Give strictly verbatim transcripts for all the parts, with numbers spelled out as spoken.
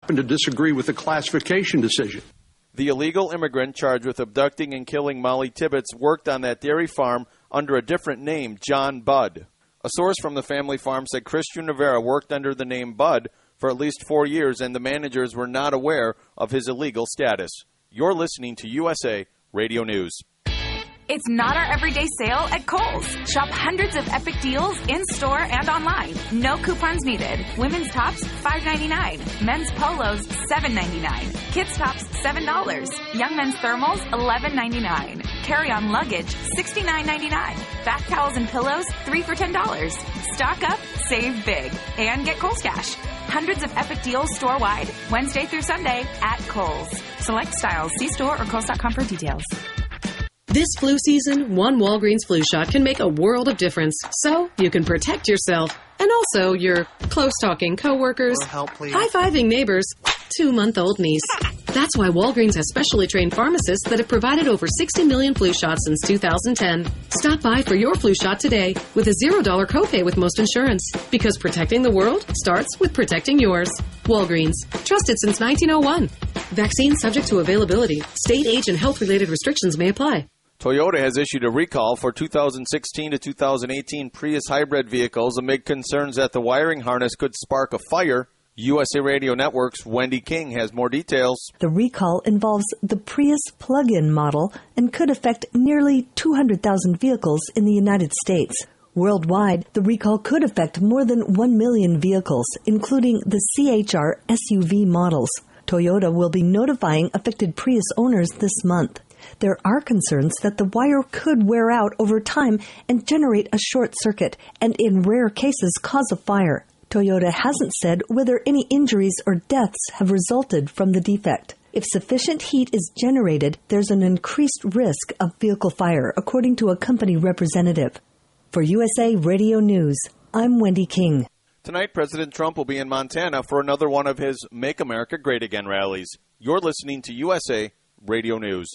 to disagree with the classification decision. The illegal immigrant charged with abducting and killing Molly Tibbetts worked on that dairy farm under a different name, John Budd. A source from the family farm said Christian Rivera worked under the name Budd for at least four years, and the managers were not aware of his illegal status. You're listening to U S A Radio News. It's not our everyday sale at Kohl's. Shop hundreds of epic deals in-store and online. No coupons needed. Women's tops, five ninety-nine. Men's polos, seven ninety-nine. Kids tops, seven dollars. Young men's thermals, eleven ninety-nine. Carry-on luggage, sixty-nine ninety-nine. Bath towels and pillows, three for ten dollars. Stock up, save big, and get Kohl's Cash. Hundreds of epic deals store-wide, Wednesday through Sunday at Kohl's. Select styles. See store or Kohl's dot com for details. This flu season, one Walgreens flu shot can make a world of difference. So you can protect yourself and also your close-talking coworkers, high-fiving neighbors, two-month-old niece. That's why Walgreens has specially trained pharmacists that have provided over sixty million flu shots since two thousand ten. Stop by for your flu shot today with a zero dollar copay with most insurance. Because protecting the world starts with protecting yours. Walgreens. Trusted since nineteen oh one. Vaccine subject to availability. State, age, and health-related restrictions may apply. Toyota has issued a recall for two thousand sixteen to two thousand eighteen Prius hybrid vehicles amid concerns that the wiring harness could spark a fire. U S A Radio Network's Wendy King has more details. The recall involves the Prius plug-in model and could affect nearly two hundred thousand vehicles in the United States. Worldwide, the recall could affect more than one million vehicles, including the C H R S U V models. Toyota will be notifying affected Prius owners this month. There are concerns that the wire could wear out over time and generate a short circuit, and in rare cases cause a fire. Toyota hasn't said whether any injuries or deaths have resulted from the defect. If sufficient heat is generated, there's an increased risk of vehicle fire, according to a company representative. For U S A Radio News, I'm Wendy King. Tonight, President Trump will be in Montana for another one of his Make America Great Again rallies. You're listening to U S A Radio News.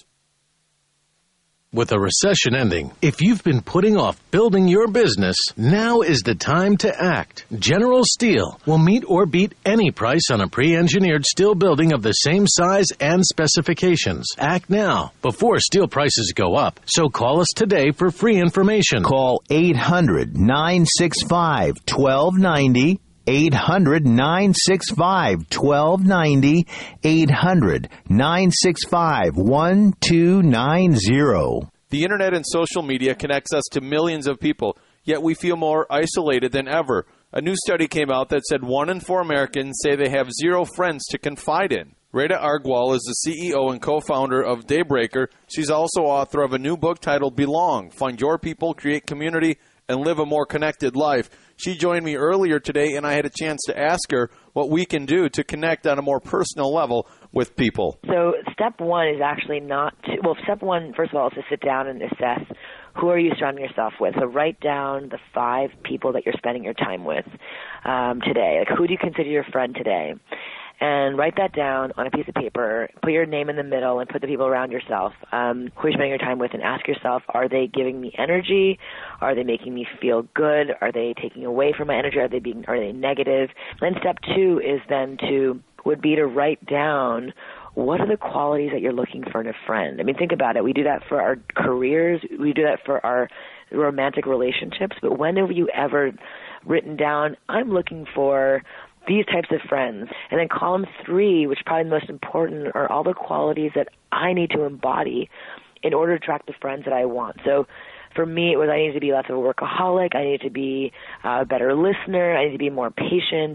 With a recession ending, if you've been putting off building your business, now is the time to act. General Steel will meet or beat any price on a pre-engineered steel building of the same size and specifications. Act now, before steel prices go up. So call us today for free information. Call eight hundred, nine six five, one two nine zero. eight hundred, nine six five, one two nine zero. eight hundred, nine six five, one two nine zero. The internet and social media connects us to millions of people, yet we feel more isolated than ever. A new study came out that said one in four Americans say they have zero friends to confide in. Rita Argwal is the C E O and co-founder of Daybreaker. She's also author of a new book titled Belong, Find Your People, Create Community, and Live a More Connected Life. She joined me earlier today, and I had a chance to ask her what we can do to connect on a more personal level with people. So step one is actually not to, well, step one, first of all, is to sit down and assess who are you surrounding yourself with. So write down the five people that you're spending your time with um, today. Like, who do you consider your friend today? And write that down on a piece of paper, put your name in the middle, and put the people around yourself, um, who you're spending your time with, and ask yourself, are they giving me energy? Are they making me feel good? Are they taking away from my energy? Are they being, are they negative? Then step two is then to, would be to write down what are the qualities that you're looking for in a friend. I mean, think about it. We do that for our careers. We do that for our romantic relationships. But when have you ever written down, I'm looking for these types of friends? And then column three, which is probably the most important, are all the qualities that I need to embody in order to attract the friends that I want. So for me, it was I needed to be less of a workaholic. I needed to be a better listener. I needed to be more patient,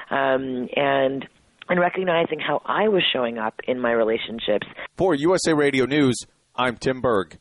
um, and and recognizing how I was showing up in my relationships. For U S A Radio News, I'm Tim Berg.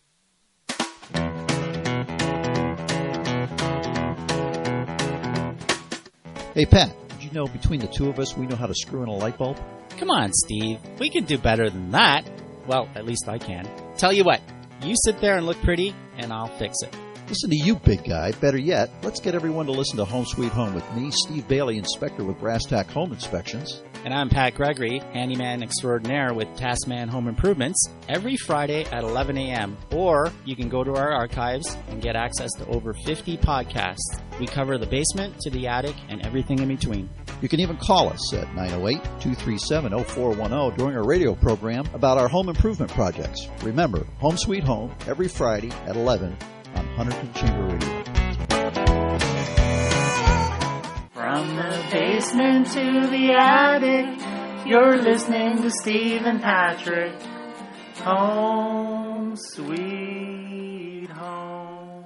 Hey, Pat. You know, between the two of us, we know how to screw in a light bulb? Come on, Steve. We can do better than that. Well, at least I can. Tell you what, you sit there and look pretty, and I'll fix it. Listen to you, big guy. Better yet, let's get everyone to listen to Home Sweet Home with me, Steve Bailey, inspector with Brass Tack Home Inspections. And I'm Pat Gregory, handyman extraordinaire with Taskman Home Improvements, every Friday at eleven a.m. Or you can go to our archives and get access to over fifty podcasts. We cover the basement to the attic and everything in between. You can even call us at nine oh eight, two three seven, oh four one oh during our radio program about our home improvement projects. Remember, Home Sweet Home, every Friday at eleven on Hunterton Chamber Radio. From the basement to the attic, you're listening to Steve and Patrick. Home Sweet Home.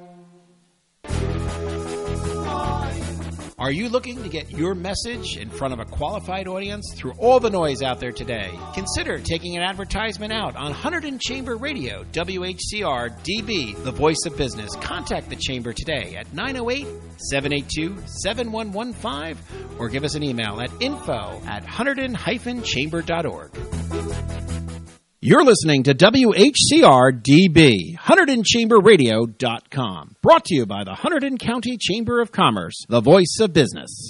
Are you looking to get your message in front of a qualified audience through all the noise out there today? Consider taking an advertisement out on Hunterton Chamber Radio, W H C R D B, the voice of business. Contact the Chamber today at nine oh eight, seven eight two, seven one one five or give us an email at info at hunterton dash chamber dot org. You're listening to W H C R D B, Hunterton Chamber Radio dot com. Brought to you by the Hunterton County Chamber of Commerce, the voice of business.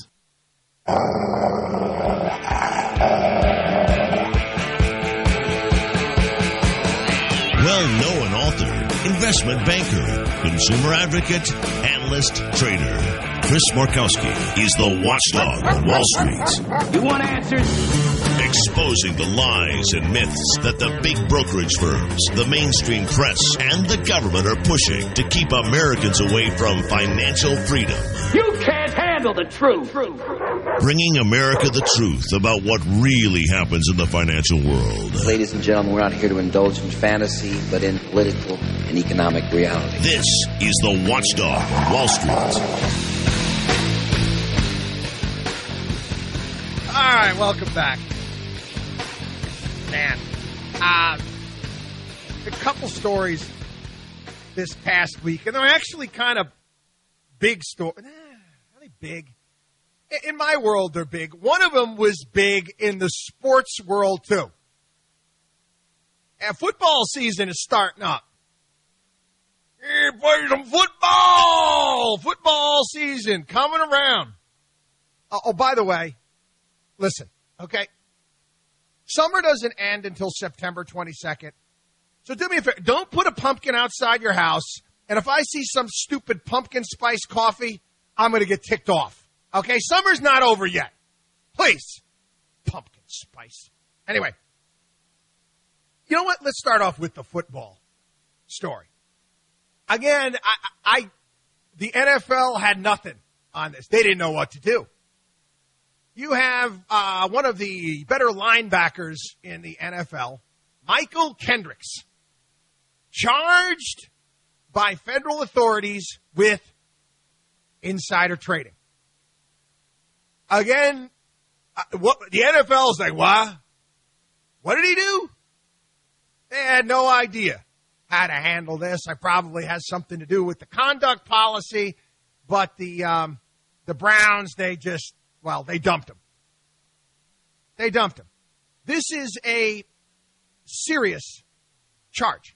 Well-known author, investment banker, consumer advocate, analyst, trader. Chris Markowski is the watchdog on Wall Street. You want answers? Exposing the lies and myths that the big brokerage firms, the mainstream press, and the government are pushing to keep Americans away from financial freedom. You can't handle the truth. Bringing America the truth about what really happens in the financial world. Ladies and gentlemen, we're not here to indulge in fantasy, but in political and economic reality. This is the Watchdog on Wall Street. All right, welcome back. Man, uh, a couple stories this past week, and they're actually kind of big stories. Nah, are they big? In my world, they're big. One of them was big in the sports world, too. And football season is starting up. Hey, play some football! Football season coming around. Uh, oh, by the way, listen, okay? Summer doesn't end until September twenty-second. So do me a favor. Don't put a pumpkin outside your house. And if I see some stupid pumpkin spice coffee, I'm going to get ticked off. Okay? Summer's not over yet. Please. Pumpkin spice. Anyway. You know what? Let's start off with the football story. Again, I, I the N F L had nothing on this. They didn't know what to do. You have uh, one of the better linebackers in the N F L, Michael Kendricks, charged by federal authorities with insider trading. Again, uh, what the N F L is like, what? What did he do? They had no idea how to handle this. It probably has something to do with the conduct policy, but the um, the Browns, they just, well, they dumped him. They dumped him. This is a serious charge.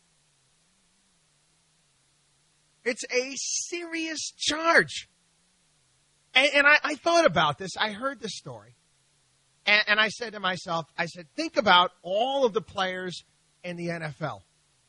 It's a serious charge. And, and I, I thought about this. I heard this story. And, and I said to myself, I said, think about all of the players in the N F L.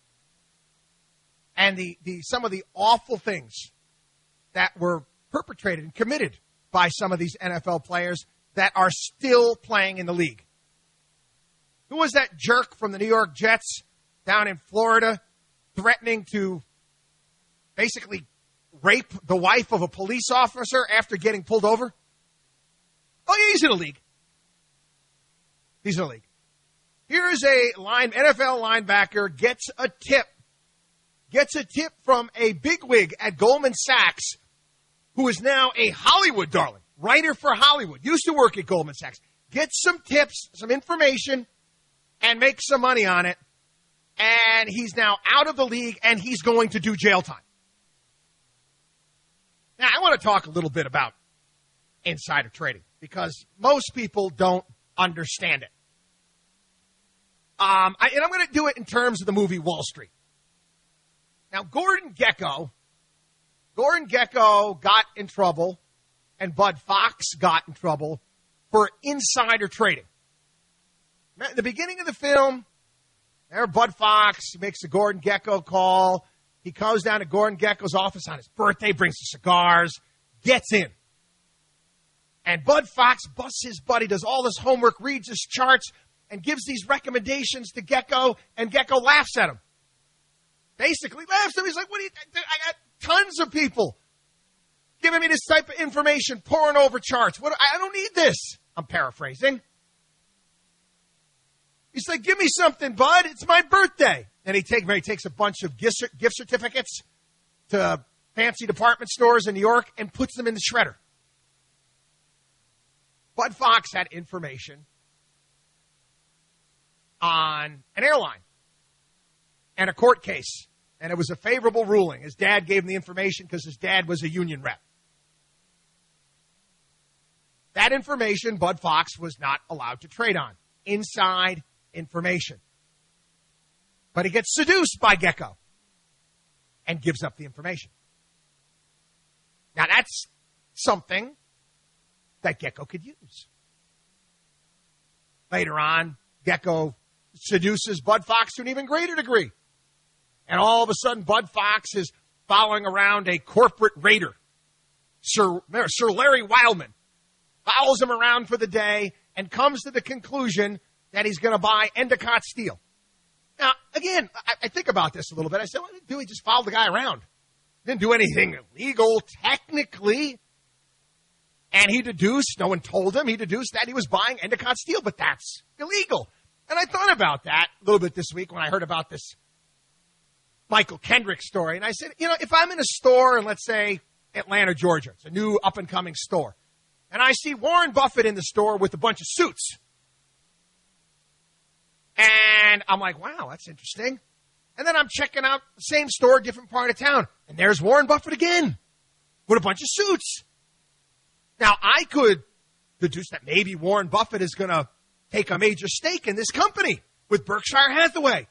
And the, the some of the awful things that were perpetrated and committed by some of these N F L players that are still playing in the league. Who was that jerk from the New York Jets down in Florida threatening to basically rape the wife of a police officer after getting pulled over? Oh, yeah, he's in the league. He's in the league. Here's a line, N F L linebacker gets a tip. Gets a tip from a bigwig at Goldman Sachs who is now a Hollywood darling, writer for Hollywood, used to work at Goldman Sachs. Gets some tips, some information, and makes some money on it. And he's now out of the league, and he's going to do jail time. Now, I want to talk a little bit about insider trading because most people don't understand it. Um, I, and I'm going to do it in terms of the movie Wall Street. Now, Gordon Gekko, Gordon Gekko got in trouble, and Bud Fox got in trouble for insider trading. at the beginning of the film, there Bud Fox makes a Gordon Gekko call. He goes down to Gordon Gekko's office on his birthday, brings the cigars, gets in. And Bud Fox busts his butt. He does all this homework, reads his charts, and gives these recommendations to Gekko, and Gekko laughs at him. Basically laughs at him. He's like, what do you think? I got tons of people giving me this type of information, pouring over charts. What? I don't need this. I'm paraphrasing. He's like, give me something, Bud. It's my birthday. And he, take, he takes a bunch of gift, gift certificates to fancy department stores in New York and puts them in the shredder. Bud Fox had information on an airline and a court case, and it was a favorable ruling. His dad gave him the information because his dad was a union rep. That information Bud Fox was not allowed to trade on. Inside information. But he gets seduced by Gekko and gives up the information. Now that's something that Gekko could use. Later on, Gekko seduces Bud Fox to an even greater degree. And all of a sudden, Bud Fox is following around a corporate raider, Sir, Sir Larry Wildman. Follows him around for the day and comes to the conclusion that he's going to buy Endicott Steel. Now, again, I, I think about this a little bit. I said, what did he do? He just followed the guy around. Didn't do anything illegal, technically. And he deduced, no one told him, he deduced that he was buying Endicott Steel, but that's illegal. And I thought about that a little bit this week when I heard about this Michael Kendrick story. And I said, you know, if I'm in a store in, let's say, Atlanta, Georgia, it's a new up-and-coming store, and I see Warren Buffett in the store with a bunch of suits, and I'm like, wow, that's interesting. And then I'm checking out the same store, different part of town, and there's Warren Buffett again with a bunch of suits. Now, I could deduce that maybe Warren Buffett is going to take a major stake in this company with Berkshire Hathaway.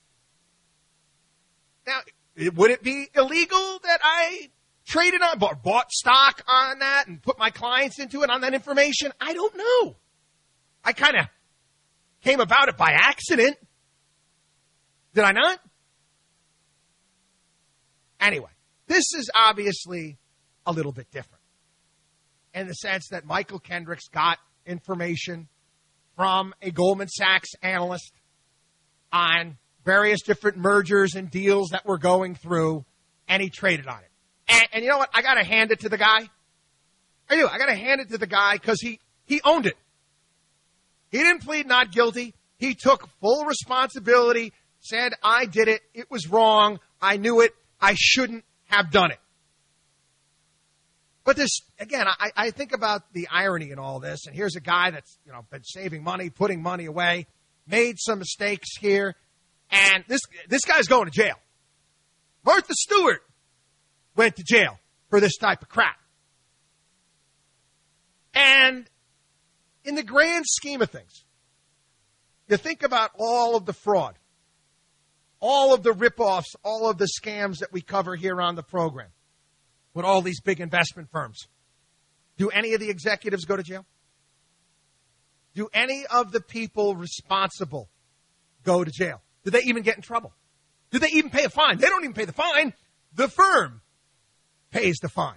Now, would it be illegal that I traded on, bought stock on that and put my clients into it on that information? I don't know. I kind of came about it by accident. Did I not? Anyway, this is obviously a little bit different in the sense that Michael Kendricks got information from a Goldman Sachs analyst on various different mergers and deals that were going through, and he traded on it. And, and you know what? I got to hand it to the guy. I do. I got to hand it to the guy because he, he owned it. He didn't plead not guilty. He took full responsibility, said, I did it. It was wrong. I knew it. I shouldn't have done it. But this, again, I, I think about the irony in all this. And here's a guy that's, you know, been saving money, putting money away, made some mistakes here. And this, this guy's going to jail. Martha Stewart went to jail for this type of crap. And in the grand scheme of things, you think about all of the fraud, all of the ripoffs, all of the scams that we cover here on the program with all these big investment firms. Do any of the executives go to jail? Do any of the people responsible go to jail? Do they even get in trouble? Do they even pay a fine? They don't even pay the fine. The firm pays the fine.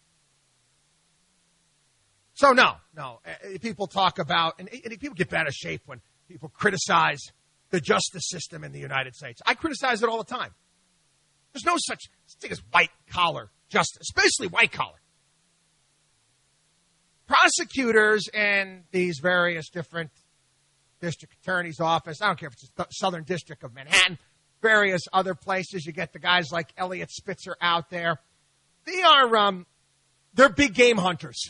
So no, no. People talk about, and people get bent out of shape when people criticize the justice system in the United States. I criticize it all the time. There's no such thing as white-collar justice, especially white-collar. Prosecutors in these various different district attorney's office, I don't care if it's the Southern District of Manhattan, various other places, you get the guys like Elliot Spitzer out there. They are, um, they're big game hunters.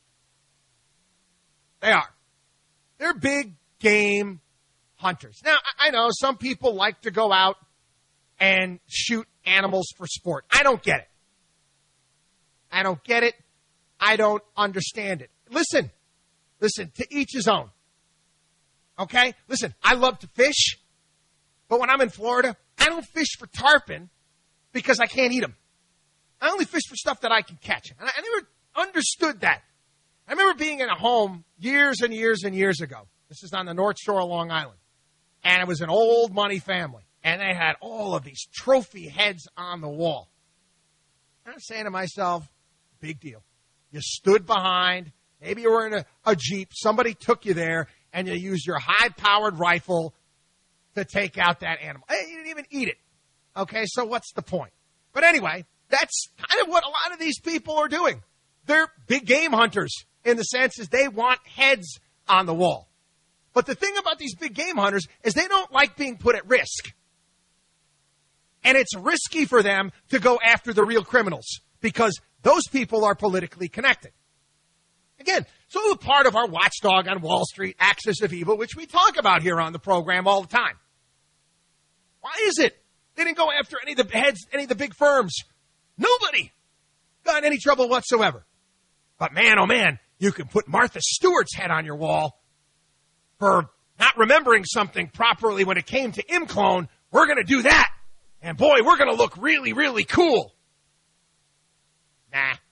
They are. They're big game hunters. Now, I know some people like to go out and shoot animals for sport. I don't get it. I don't get it. I don't understand it. Listen, listen, to each his own. Okay? Listen, I love to fish, but when I'm in Florida, I don't fish for tarpon because I can't eat them. I only fish for stuff that I can catch. And I, I never understood that. I remember being in a home years and years and years ago. This is on the North Shore of Long Island. And it was an old money family. And they had all of these trophy heads on the wall. And I'm saying to myself, big deal. You stood behind. Maybe you were in a, a Jeep. Somebody took you there, and you used your high-powered rifle to take out that animal. Hey, you didn't even eat it. Okay, so what's the point? But anyway, that's kind of what a lot of these people are doing. They're big game hunters in the sense is they want heads on the wall. But the thing about these big game hunters is they don't like being put at risk. And it's risky for them to go after the real criminals because those people are politically connected. Again, so a part of our watchdog on Wall Street, axis of evil, which we talk about here on the program all the time. Why is it they didn't go after any of the heads, any of the big firms? Nobody got in any trouble whatsoever. But man, oh man, you can put Martha Stewart's head on your wall for not remembering something properly when it came to ImClone. We're going to do that. And boy, we're going to look really, really cool. Nah.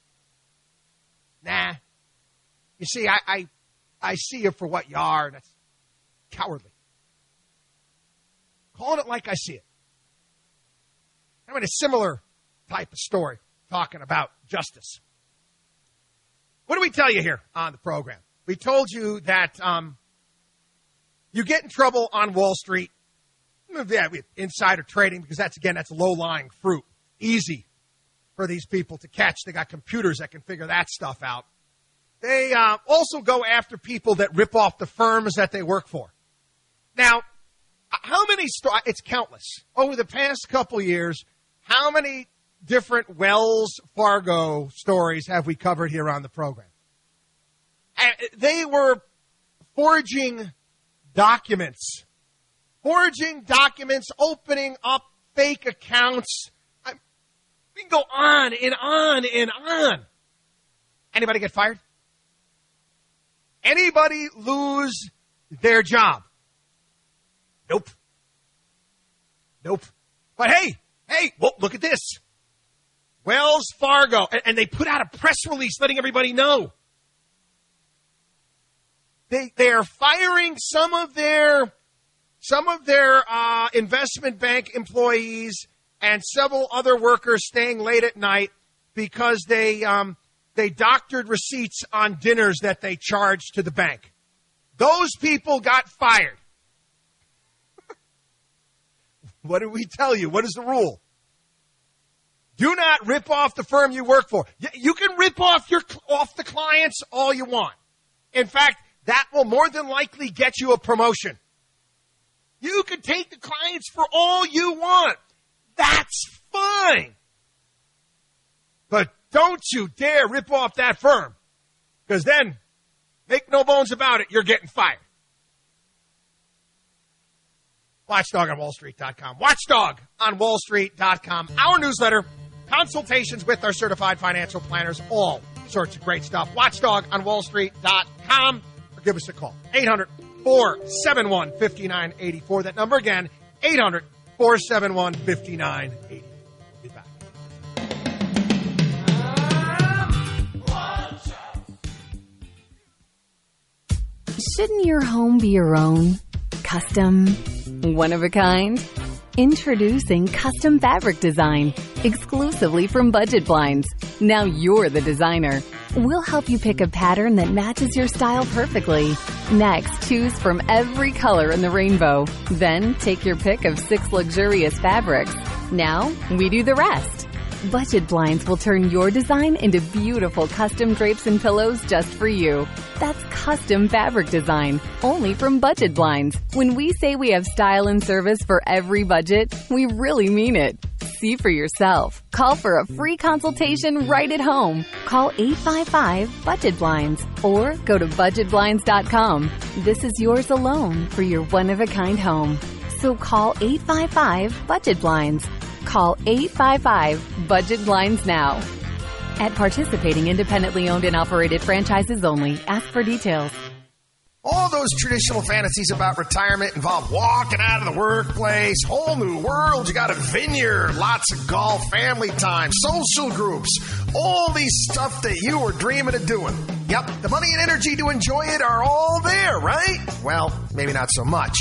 Nah. You see, I, I I see you for what you are, and that's cowardly. Calling it like I see it. I'm in a similar type of story talking about justice. What do we tell you here on the program? We told you that um, you get in trouble on Wall Street. Yeah, insider trading, because that's, again, that's low-lying fruit. Easy for these people to catch. They got computers that can figure that stuff out. They uh, also go after people that rip off the firms that they work for. Now, how many, sto- it's countless. Over the past couple years, how many different Wells Fargo stories have we covered here on the program? And they were forging documents. Forging documents, opening up fake accounts. I, we can go on and on and on. Anybody get fired? Anybody lose their job? Nope. Nope. But hey, hey, well, look at this. Wells Fargo. And, and they put out a press release letting everybody know. They, they are firing some of their... Some of their uh, investment bank employees and several other workers staying late at night because they um, they doctored receipts on dinners that they charged to the bank. Those people got fired. What did we tell you? What is the rule? Do not rip off the firm you work for. You can rip off your off the clients all you want. In fact, that will more than likely get you a promotion. You can take the clients for all you want. That's fine. But don't you dare rip off that firm. Because then, make no bones about it, you're getting fired. Watchdog on Wall Street dot com. Watchdog on Wall Street dot com. Our newsletter, consultations with our certified financial planners, all sorts of great stuff. Watchdog on Wall Street dot com. Or give us a call. eight hundred, four seven one, five nine eight four. That number again, eight hundred, four seven one, five nine eight four. Be back. Shouldn't your home be your own? Custom? One of a kind? Introducing Custom Fabric Design, exclusively from Budget Blinds. Now you're the designer. We'll help you pick a pattern that matches your style perfectly. Next, choose from every color in the rainbow. Then, take your pick of six luxurious fabrics. Now, we do the rest. Budget Blinds will turn your design into beautiful custom drapes and pillows just for you. That's Custom Fabric Design, only from Budget Blinds. When we say we have style and service for every budget, we really mean it. See for yourself. Call for a free consultation right at home. Call eight five five, budget blinds or go to budget blinds dot com. This is yours alone for your one-of-a-kind home. So call eight five five, budget blinds. Call eight five five, budget blinds now. At participating independently owned and operated franchises only. Ask for details. All those traditional fantasies about retirement involve walking out of the workplace, whole new world. You got a vineyard, lots of golf, family time, social groups, all these stuff that you were dreaming of doing. Yep, the money and energy to enjoy it are all there, right? Well, maybe not so much.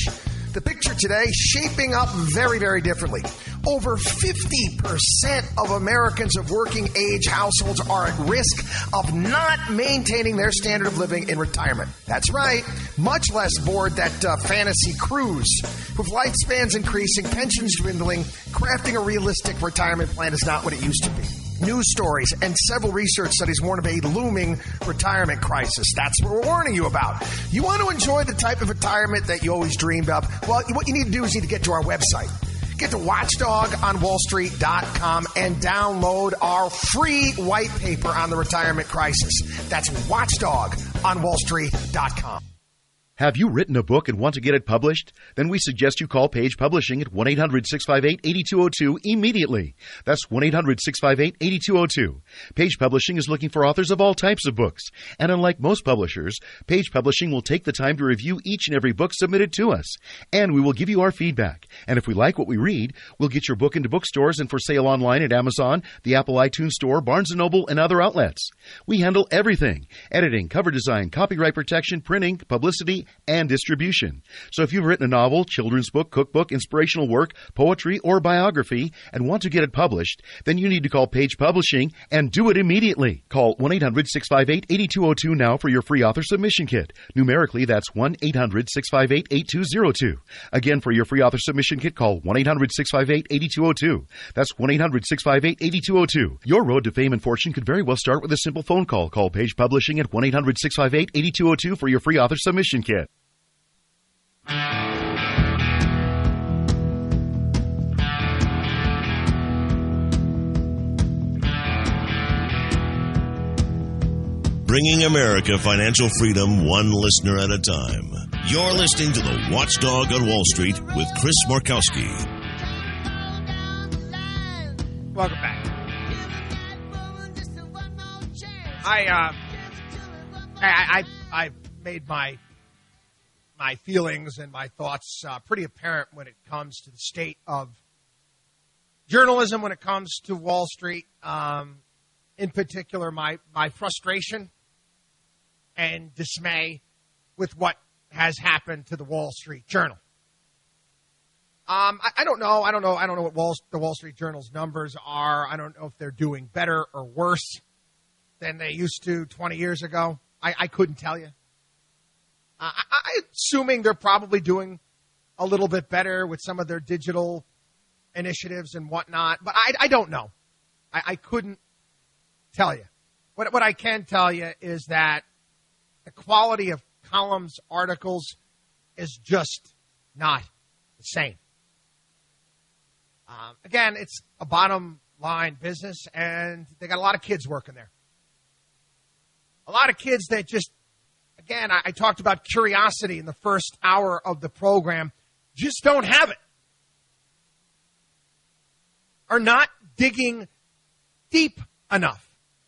The picture today shaping up very, very differently. Over fifty percent of Americans of working age households are at risk of not maintaining their standard of living in retirement. That's right, much less board that uh, fantasy cruise. With lifespans increasing, pensions dwindling, crafting a realistic retirement plan is not what it used to be. News stories and several research studies warn of a looming retirement crisis. That's what we're warning you about. You want to enjoy the type of retirement that you always dreamed of? Well, what you need to do is you need to get to our website. Get to watchdog on wall street dot com and download our free white paper on the retirement crisis. That's watchdog on wall street dot com. Have you written a book and want to get it published? Then we suggest you call Page Publishing at one eight hundred six five eight eight two zero two immediately. That's one eight hundred six five eight eight two zero two. Page Publishing is looking for authors of all types of books. And unlike most publishers, Page Publishing will take the time to review each and every book submitted to us. And we will give you our feedback. And if we like what we read, we'll get your book into bookstores and for sale online at Amazon, the Apple iTunes Store, Barnes and Noble, and other outlets. We handle everything: editing, cover design, copyright protection, printing, publicity, and distribution. So if you've written a novel, children's book, cookbook, inspirational work, poetry, or biography and want to get it published, then you need to call Page Publishing and do it immediately. Call one eight hundred six five eight eight two zero two now for your free author submission kit. Numerically, that's one eight hundred six five eight eight two zero two. Again, for your free author submission kit, call one eight hundred six five eight eight two zero two. That's one eight hundred six five eight eight two zero two. Your road to fame and fortune could very well start with a simple phone call. Call Page Publishing at one eight hundred six five eight eight two zero two for your free author submission kit. Bringing America financial freedom one listener at a time. You're listening to the Watchdog on Wall Street with Chris Markowski. Welcome back. I, uh, I, I, I made my my feelings and my thoughts uh, pretty apparent when it comes to the state of journalism, when it comes to Wall Street. Um, in particular, my, my frustration and dismay with what has happened to the Wall Street Journal. Um, I, I don't know. I don't know. I don't know what Wall, the Wall Street Journal's numbers are. I don't know if they're doing better or worse than they used to twenty years ago. I, I couldn't tell you. Uh, I, I'm assuming they're probably doing a little bit better with some of their digital initiatives and whatnot, but I, I don't know. I, I couldn't tell you. What, what I can tell you is that the quality of columns, articles is just not the same. Um, again, it's a bottom line business, and they got a lot of kids working there. A lot of kids that just, again, I, I talked about curiosity in the first hour of the program, just don't have it. Are not digging deep enough.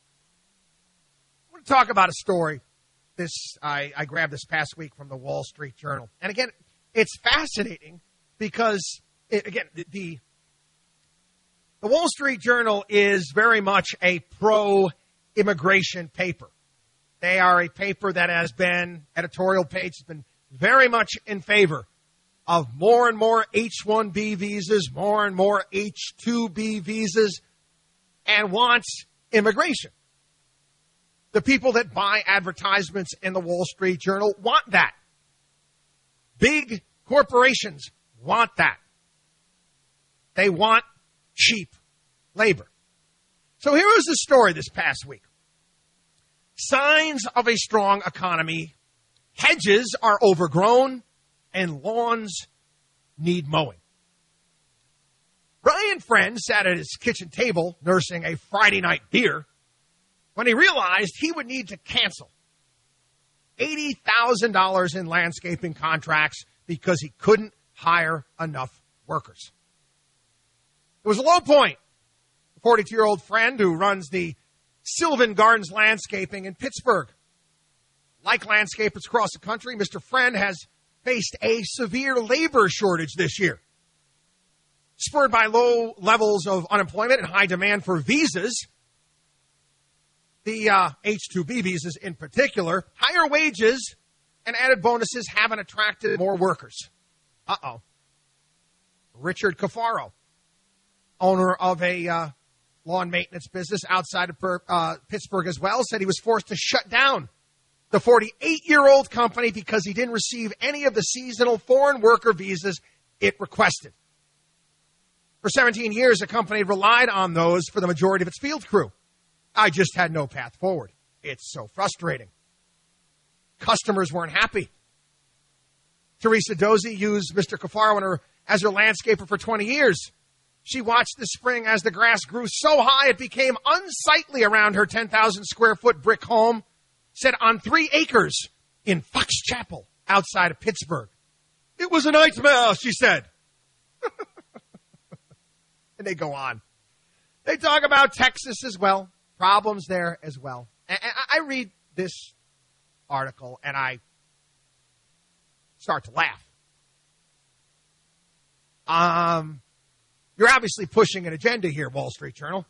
I want to talk about a story this I, I grabbed this past week from the Wall Street Journal. And again, it's fascinating because, it, again, the, the the Wall Street Journal is very much a pro-immigration paper. They are a paper that has been, editorial page has been very much in favor of more and more H one B visas, more and more H two B visas, and wants immigration. The people that buy advertisements in the Wall Street Journal want that. Big corporations want that. They want cheap labor. So here was the story this past week. Signs of a strong economy. Hedges are overgrown and lawns need mowing. Brian Friend sat at his kitchen table nursing a Friday night beer when he realized he would need to cancel eighty thousand dollars in landscaping contracts because he couldn't hire enough workers. It was a low point. The forty-two-year-old Friend who runs the Sylvan Gardens Landscaping in Pittsburgh. Like landscapers across the country, Mister Friend has faced a severe labor shortage this year. Spurred by low levels of unemployment and high demand for visas, the uh, H two B visas in particular, higher wages and added bonuses haven't attracted more workers. Uh-oh. Richard Cafaro, owner of a uh, lawn maintenance business outside of uh, Pittsburgh as well, said he was forced to shut down the forty-eight-year-old company because he didn't receive any of the seasonal foreign worker visas it requested. For seventeen years, the company relied on those for the majority of its field crew. I just had no path forward. It's so frustrating. Customers weren't happy. Teresa Dozy used Mister Cafaro in her, as her landscaper for twenty years. She watched this spring as the grass grew so high it became unsightly around her ten thousand square foot brick home, set on three acres in Fox Chapel outside of Pittsburgh. It was a nightmare, she said. And they go on. They talk about Texas as well, problems there as well. And I read this article and I start to laugh. Um, you're obviously pushing an agenda here, Wall Street Journal.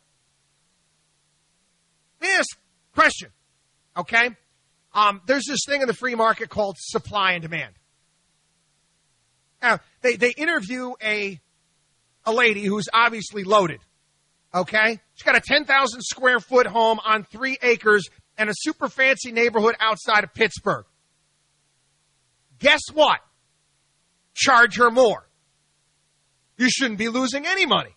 Yes, question, okay? Um, there's this thing in the free market called supply and demand. Now, they, they interview a, a lady who's obviously loaded, okay? She's got a ten thousand square foot home on three acres and a super fancy neighborhood outside of Pittsburgh. Guess what? Charge her more. You shouldn't be losing any money.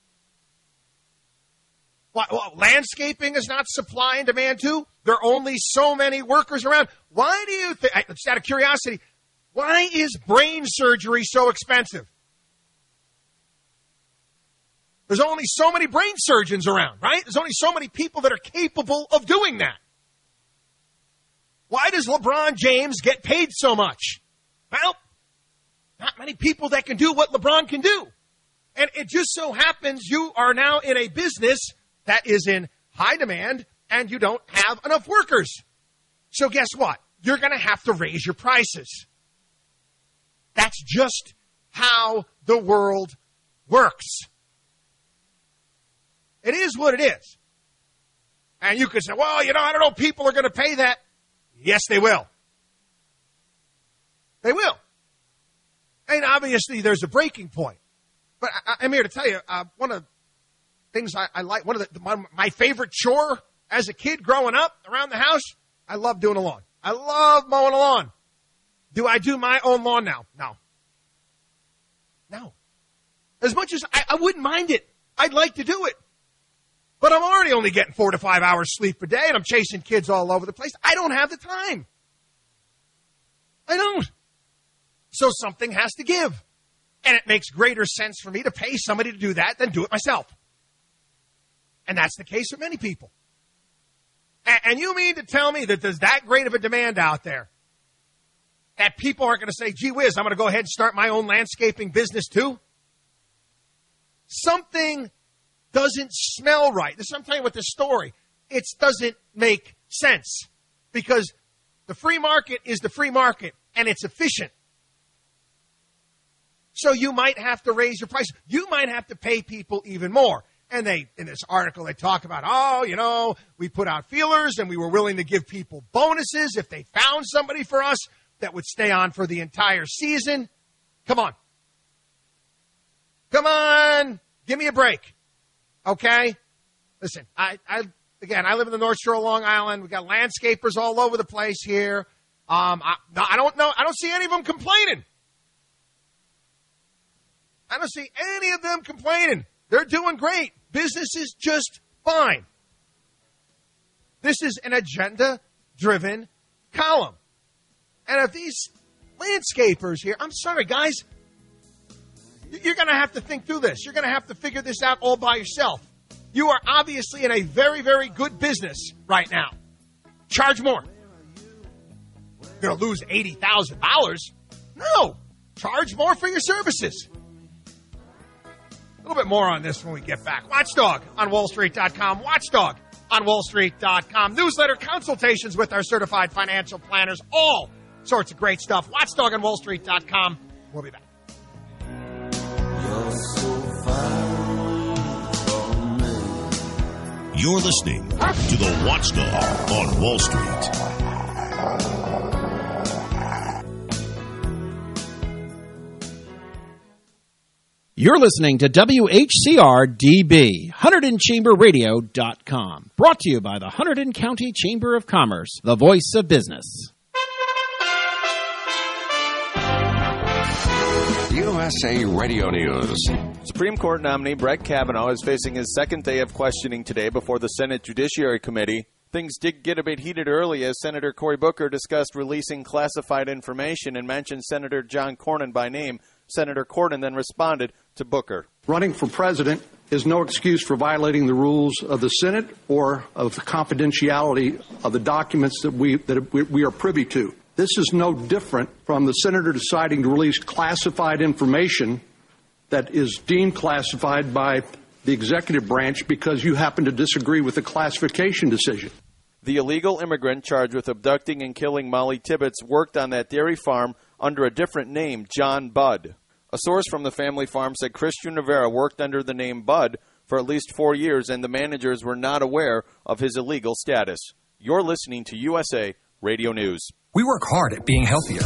What, what, landscaping is not supply and demand too? There are only so many workers around. Why do you think, just out of curiosity, why is brain surgery so expensive? There's only so many brain surgeons around, right? There's only so many people that are capable of doing that. Why does LeBron James get paid so much? Well, not many people that can do what LeBron can do. And it just so happens you are now in a business that is in high demand and you don't have enough workers. So guess what? You're going to have to raise your prices. That's just how the world works. It is what it is. And you could say, well, you know, I don't know, people are going to pay that. Yes, they will. They will. And obviously there's a breaking point. But I, I'm here to tell you, uh, one of the things I, I like, one of the, my, my favorite chore as a kid growing up around the house, I love doing a lawn. I love mowing a lawn. Do I do my own lawn now? No. No. As much as I, I wouldn't mind it, I'd like to do it. But I'm already only getting four to five hours sleep a day, and I'm chasing kids all over the place. I don't have the time. I don't. So something has to give. And it makes greater sense for me to pay somebody to do that than do it myself. And that's the case for many people. And, and you mean to tell me that there's that great of a demand out there that people aren't going to say, gee whiz, I'm going to go ahead and start my own landscaping business too? Something doesn't smell right. This, I'm telling you what this story, it doesn't make sense because the free market is the free market and it's efficient. So you might have to raise your price. You might have to pay people even more. And they, in this article, they talk about, oh, you know, we put out feelers and we were willing to give people bonuses if they found somebody for us that would stay on for the entire season. Come on. Come on. Give me a break. Okay? Listen, I, I again, I live in the North Shore of Long Island. We've got landscapers all over the place here. Um, I, I don't know. I don't see any of them complaining. I don't see any of them complaining. They're doing great. Business is just fine. This is an agenda-driven column. And if these landscapers here, I'm sorry, guys, you're going to have to think through this. You're going to have to figure this out all by yourself. You are obviously in a very, very good business right now. Charge more. You're going to lose eighty thousand dollars. No. Charge more for your services. A little bit more on this when we get back. Watchdog on Wall Street dot com. Watchdog on Wall Street dot com. Newsletter, consultations with our certified financial planners. All sorts of great stuff. Watchdog on Wall Street dot com. We'll be back. You're listening to the Watchdog on Wall Street. You're listening to W H C R D B, Hunterdon Chamber Radio dot com. Brought to you by the Hunterdon County Chamber of Commerce, the voice of business. U S A Radio News. Supreme Court nominee Brett Kavanaugh is facing his second day of questioning today before the Senate Judiciary Committee. Things did get a bit heated early as Senator Cory Booker discussed releasing classified information and mentioned Senator John Cornyn by name. Senator Cornyn then responded to Booker. Running for president is no excuse for violating the rules of the Senate or of the confidentiality of the documents that we that we are privy to. This is no different from the senator deciding to release classified information that is deemed classified by the executive branch because you happen to disagree with the classification decision. The illegal immigrant charged with abducting and killing Molly Tibbetts worked on that dairy farm under a different name, John Budd. A source from the family farm said Christian Rivera worked under the name Budd for at least four years, and the managers were not aware of his illegal status. You're listening to U S A Radio News. We work hard at being healthier.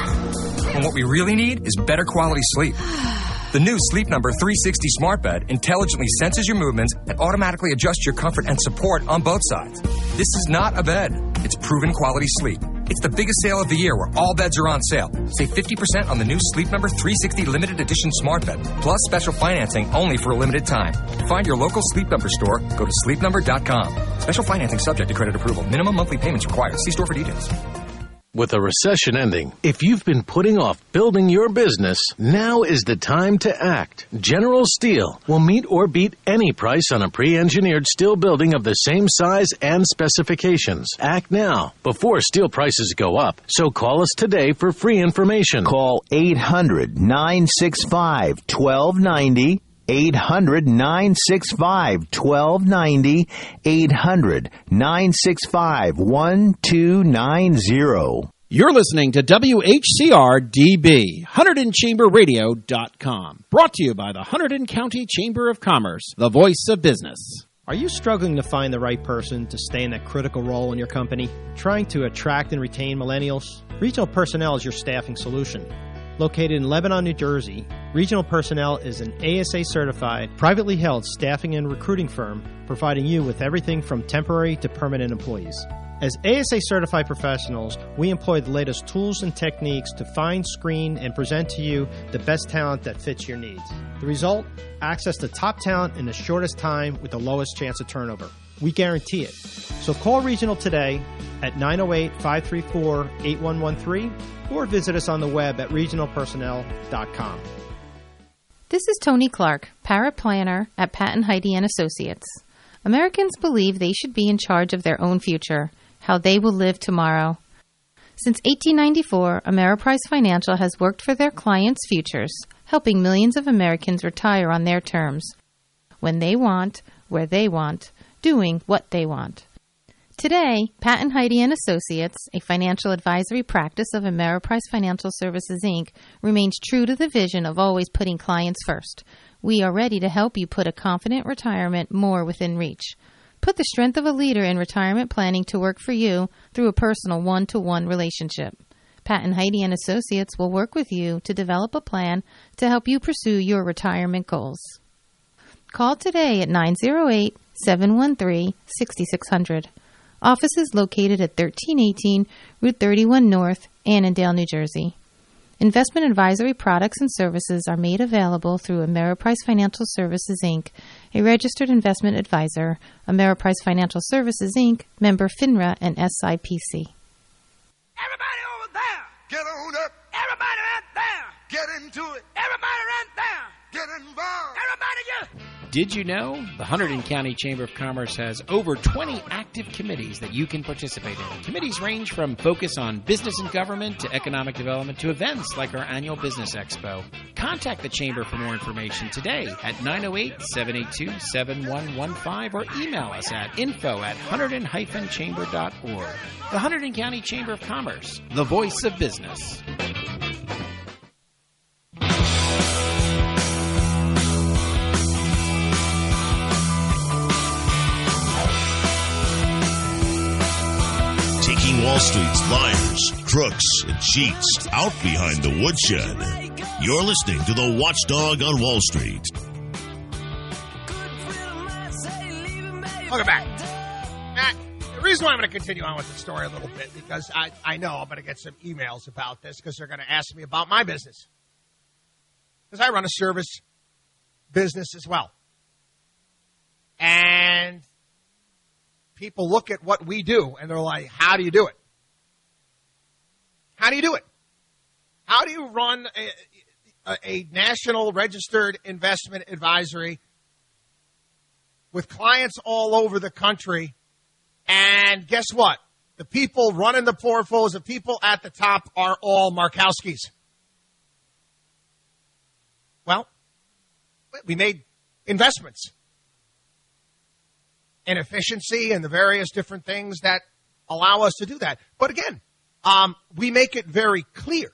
And what we really need is better quality sleep. The new Sleep Number three sixty Smart Bed intelligently senses your movements and automatically adjusts your comfort and support on both sides. This is not a bed. It's proven quality sleep. It's the biggest sale of the year where all beds are on sale. Save fifty percent on the new Sleep Number three sixty Limited Edition Smart Bed, plus special financing only for a limited time. To find your local Sleep Number store, go to sleep number dot com. Special financing subject to credit approval. Minimum monthly payments required. See store for details. With a recession ending, if you've been putting off building your business, now is the time to act. General Steel will meet or beat any price on a pre-engineered steel building of the same size and specifications. Act now, before steel prices go up. So call us today for free information. Call eight hundred, nine six five, one two nine zero. eight hundred, nine six five, one two nine zero. eight hundred, nine six five, one two nine zero. You're listening to W H C R D B, Hunterdon Chamber Radio dot com. Brought to you by the Hunterdon County Chamber of Commerce, the voice of business. Are you struggling to find the right person to stay in that critical role in your company? Trying to attract and retain millennials? Regional Personnel is your staffing solution. Located in Lebanon, New Jersey, Regional Personnel is an A S A-certified, privately held staffing and recruiting firm providing you with everything from temporary to permanent employees. As A S A-certified professionals, we employ the latest tools and techniques to find, screen, and present to you the best talent that fits your needs. The result? Access to top talent in the shortest time with the lowest chance of turnover. We guarantee it. So call Regional today at nine oh eight, five three four, eight one one three or visit us on the web at regional personnel dot com. This is Tony Clark, paraplanner at Patton Heidi and Associates. Americans believe they should be in charge of their own future, how they will live tomorrow. Since eighteen ninety-four, Ameriprise Financial has worked for their clients' futures, helping millions of Americans retire on their terms, when they want, where they want, doing what they want. Today, Patton Heidi and Associates, a financial advisory practice of Ameriprise Financial Services, Incorporated, remains true to the vision of always putting clients first. We are ready to help you put a confident retirement more within reach. Put the strength of a leader in retirement planning to work for you through a personal one-to-one relationship. Patton Heidi and Associates will work with you to develop a plan to help you pursue your retirement goals. Call today at nine oh eight, seven one three, six six zero zero. Office is located at thirteen eighteen Route thirty-one North, Annandale, New Jersey. Investment advisory products and services are made available through Ameriprise Financial Services, Incorporated, a registered investment advisor. Ameriprise Financial Services, Incorporated, member FINRA and S I P C. Everybody over there, get on up. Everybody right there, get into it. Everybody right there, get involved. Everybody just... Did you know the Hunterdon County Chamber of Commerce has over twenty active committees that you can participate in? Committees range from focus on business and government to economic development to events like our annual Business Expo. Contact the Chamber for more information today at nine oh eight, seven eight two, seven one one five or email us at info at hunterdon dash chamber dot org. The Hunterdon County Chamber of Commerce, the voice of business. Taking Wall Street's liars, crooks, and cheats out behind the woodshed. You're listening to the Watchdog on Wall Street. Welcome back. Matt, the reason why I'm going to continue on with the story a little bit, because I, I know I'm going to get some emails about this because they're going to ask me about my business. Because I run a service business as well. And people look at what we do and they're like, how do you do it? How do you do it? How do you run a, a, a national registered investment advisory with clients all over the country? And guess what? The people running the portfolios, the people at the top are all Markowskis. Well, we made investments in efficiency and the various different things that allow us to do that. But again, um, we make it very clear.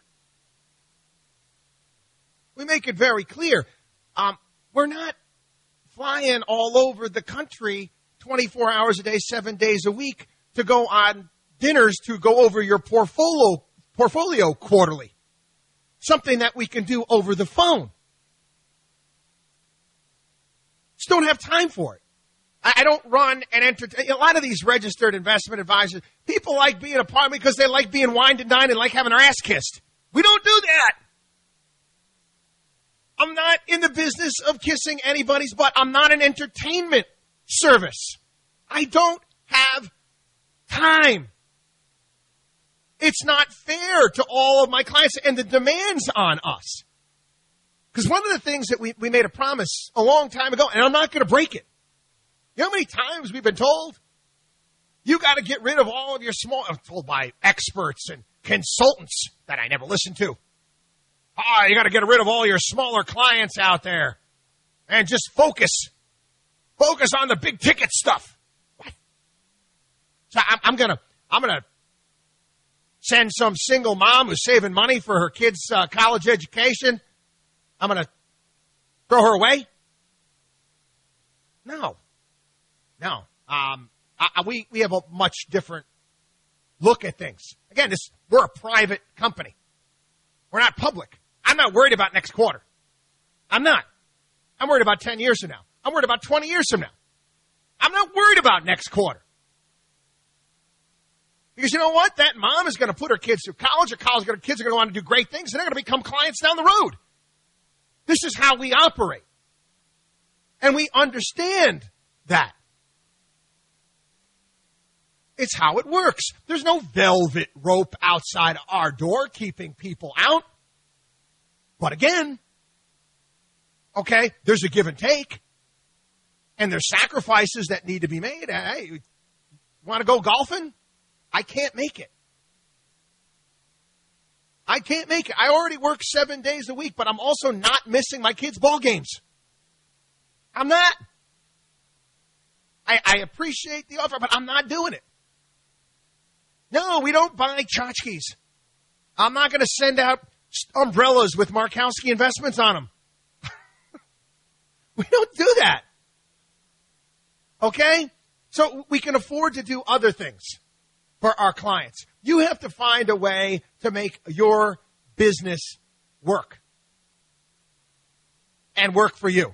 We make it very clear. Um, we're not flying all over the country twenty-four hours a day, seven days a week to go on dinners to go over your portfolio, portfolio quarterly. Something that we can do over the phone. Just don't have time for it. I don't run and entertain. A lot of these registered investment advisors, people like being a part of me because they like being wined and dined and like having their ass kissed. We don't do that. I'm not in the business of kissing anybody's butt. I'm not an entertainment service. I don't have time. It's not fair to all of my clients and the demands on us. Because one of the things that we, we made a promise a long time ago, and I'm not going to break it. You know how many times we've been told? You got to get rid of all of your small, I'm told by experts and consultants that I never listened to. Ah, oh, you got to get rid of all your smaller clients out there and just focus. Focus on the big ticket stuff. What? So I'm, I'm going to, I'm going to send some single mom who's saving money for her kid's uh, college education. I'm going to throw her away? No. No. Um, I, I, we, we have a much different look at things. Again, this, we're a private company. We're not public. I'm not worried about next quarter. I'm not. I'm worried about ten years from now. I'm worried about twenty years from now. I'm not worried about next quarter. Because you know what? That mom is going to put her kids through college. Her college kids are going to want to do great things, and they're going to become clients down the road. This is how we operate. And we understand that. It's how it works. There's no velvet rope outside our door keeping people out. But again, okay, there's a give and take. And there's sacrifices that need to be made. Hey, you want to go golfing? I can't make it. I can't make it. I already work seven days a week, but I'm also not missing my kids' ball games. I'm not. I, I appreciate the offer, but I'm not doing it. No, we don't buy tchotchkes. I'm not going to send out umbrellas with Markowski investments on them. We don't do that. Okay? So we can afford to do other things for our clients. You have to find a way to make your business work and work for you.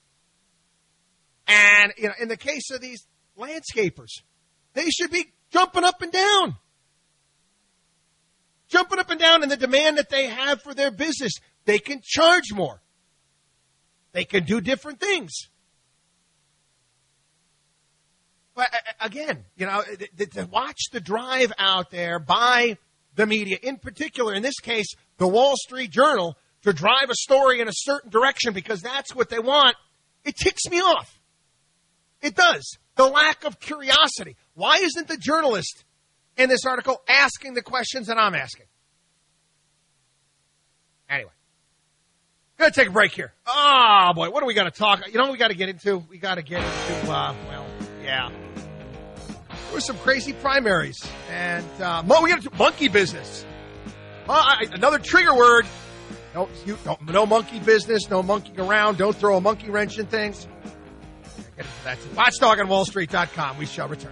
And you know, in the case of these landscapers, they should be jumping up and down. Jumping up and down in the demand that they have for their business. They can charge more. They can do different things. But again, you know, to watch the drive out there by the media, in particular, in this case, the Wall Street Journal, to drive a story in a certain direction because that's what they want, it ticks me off. It does. The lack of curiosity. Why isn't the journalist in this article asking the questions that I'm asking? Anyway. Going to take a break here. Oh, boy. What do we got to talk? You know what we got to get into? We got to get into, uh, well, yeah. There were some crazy primaries. And uh, we got to do monkey business. Uh, I, another trigger word. No, you, no, no monkey business. No monkeying around. Don't throw a monkey wrench in things. Get into that. watchdog on wall street dot com. We shall return.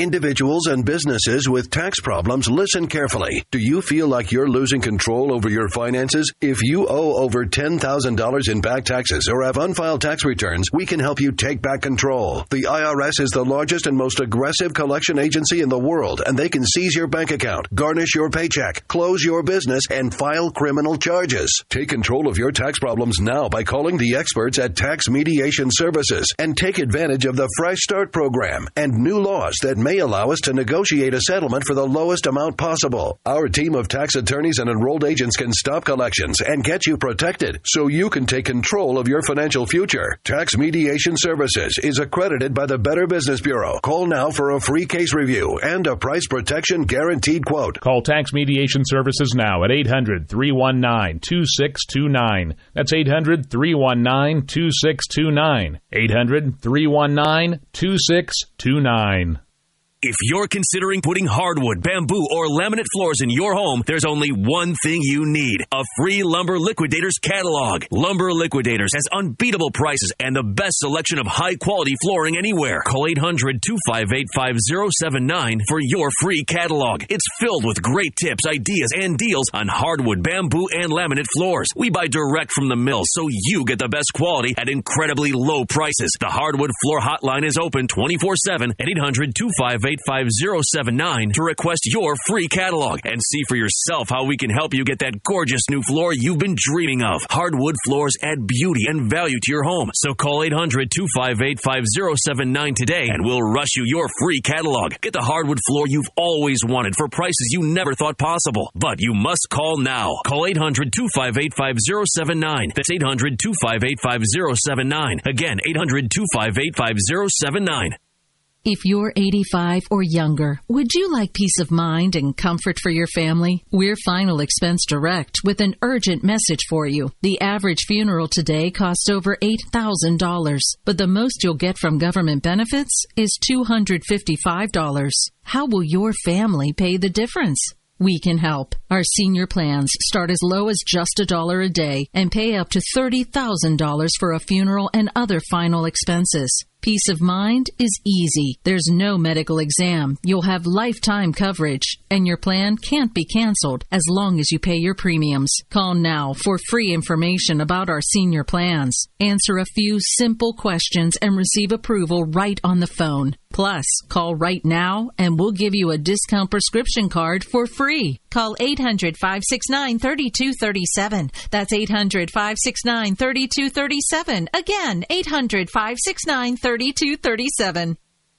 Individuals and businesses with tax problems, listen carefully. Do you feel like you're losing control over your finances? If you owe over ten thousand dollars in back taxes or have unfiled tax returns, we can help you take back control. The I R S is the largest and most aggressive collection agency in the world, and they can seize your bank account, garnish your paycheck, close your business, and file criminal charges. Take control of your tax problems now by calling the experts at Tax Mediation Services and take advantage of the Fresh Start program and new laws that may allow us to negotiate a settlement for the lowest amount possible. Our team of tax attorneys and enrolled agents can stop collections and get you protected so you can take control of your financial future. Tax Mediation Services is accredited by the Better Business Bureau. Call now for a free case review and a price protection guaranteed quote. Call Tax Mediation Services now at eight hundred, three one nine, two six two nine. That's eight hundred, three one nine, two six two nine. eight hundred, three one nine, two six two nine. If you're considering putting hardwood, bamboo, or laminate floors in your home, there's only one thing you need: a free Lumber Liquidators catalog. Lumber Liquidators has unbeatable prices and the best selection of high-quality flooring anywhere. Call eight hundred, two five eight, five zero seven nine for your free catalog. It's filled with great tips, ideas, and deals on hardwood, bamboo, and laminate floors. We buy direct from the mill, so you get the best quality at incredibly low prices. The Hardwood Floor Hotline is open twenty-four seven at eight hundred, two five eight, five zero seven nine to request your free catalog and see for yourself how we can help you get that gorgeous new floor you've been dreaming of. Hardwood floors add beauty and value to your home. So call eight hundred, two five eight, five zero seven nine today and we'll rush you your free catalog. Get the hardwood floor you've always wanted for prices you never thought possible. But you must call now. Call eight hundred, two five eight, five zero seven nine. That's eight hundred, two five eight, five zero seven nine. Again, eight hundred, two five eight, five zero seven nine. If you're eighty-five or younger, would you like peace of mind and comfort for your family? We're Final Expense Direct with an urgent message for you. The average funeral today costs over eight thousand dollars, but the most you'll get from government benefits is two hundred fifty-five dollars. How will your family pay the difference? We can help. Our senior plans start as low as just a dollar a day and pay up to thirty thousand dollars for a funeral and other final expenses. Peace of mind is easy. There's no medical exam. You'll have lifetime coverage, and your plan can't be canceled as long as you pay your premiums. Call now for free information about our senior plans. Answer a few simple questions and receive approval right on the phone. Plus, call right now and we'll give you a discount prescription card for free. Call eight hundred, five six nine, three two three seven. That's eight hundred, five six nine, three two three seven. Again, eight hundred, five six nine, three two three seven.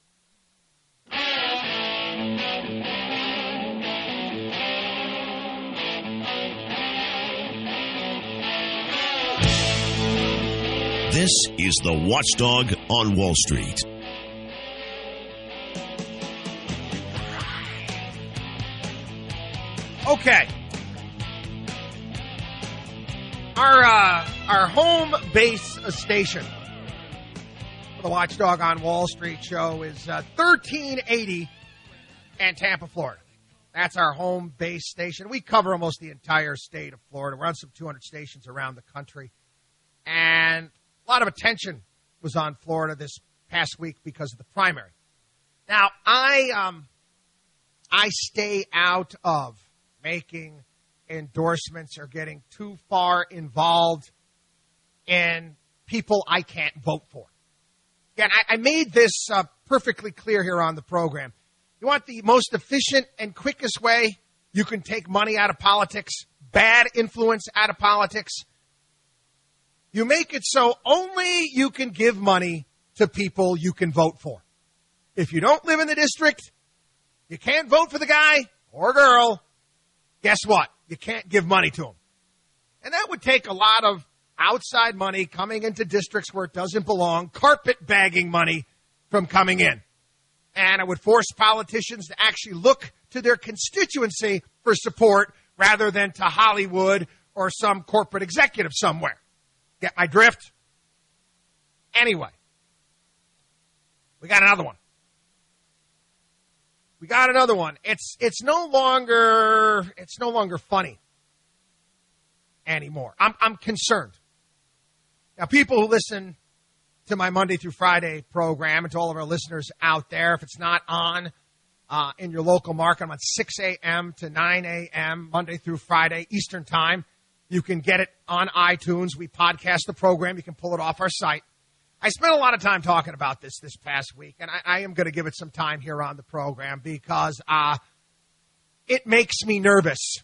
This is the Watchdog on Wall Street. Okay. Our uh, our home base station for the Watchdog on Wall Street show is uh, thirteen eighty in Tampa, Florida. That's our home base station. We cover almost the entire state of Florida. We're on some two hundred stations around the country. And a lot of attention was on Florida this past week because of the primary. Now, I um, I stay out of making endorsements or getting too far involved in people I can't vote for. Again, I, I made this uh, perfectly clear here on the program. You want the most efficient and quickest way you can take money out of politics, bad influence out of politics? You make it so only you can give money to people you can vote for. If you don't live in the district, you can't vote for the guy or girl. Guess what? You can't give money to them. And that would take a lot of outside money coming into districts where it doesn't belong, carpet bagging money from coming in. And it would force politicians to actually look to their constituency for support rather than to Hollywood or some corporate executive somewhere. Get my drift? Anyway, we got another one. We got another one. It's it's no longer it's no longer funny anymore. I'm I'm concerned. Now, people who listen to my Monday through Friday program and to all of our listeners out there, if it's not on uh, in your local market. I'm on six a.m. to nine a.m. Monday through Friday, Eastern Time. You can get it on iTunes. We podcast the program. You can pull it off our site. I spent a lot of time talking about this this past week, and I, I am going to give it some time here on the program because uh, it makes me nervous.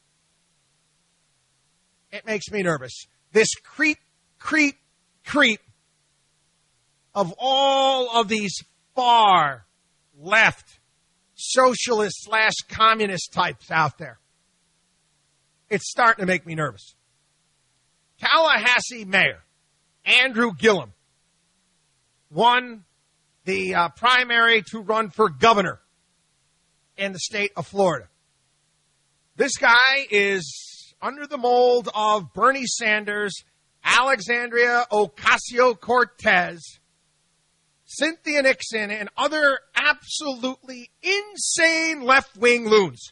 It makes me nervous. This creep, creep, creep of all of these far left socialist slash communist types out there. It's starting to make me nervous. Tallahassee Mayor Andrew Gillum won the uh, primary to run for governor in the state of Florida. This guy is under the mold of Bernie Sanders, Alexandria Ocasio-Cortez, Cynthia Nixon, and other absolutely insane left-wing loons.